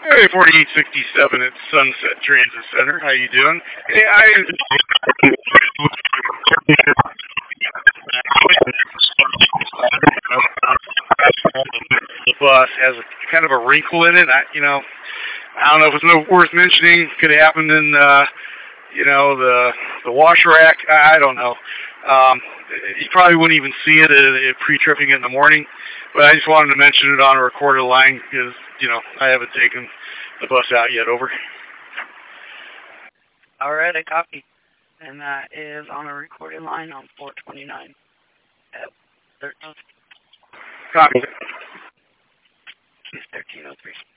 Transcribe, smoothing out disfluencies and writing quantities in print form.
Hey, 4867 at Sunset Transit Center. How you doing? Hey, the bus has a kind of a wrinkle in it. I don't know if it's worth mentioning. Could have happened in, the wash rack. I don't know. You probably wouldn't even see it pre-tripping in the morning, but I just wanted to mention it on a recorded line because, I haven't taken the bus out yet. Over. All right, I copy. And that is on a recorded line on 429 at 13. Copy. 1303.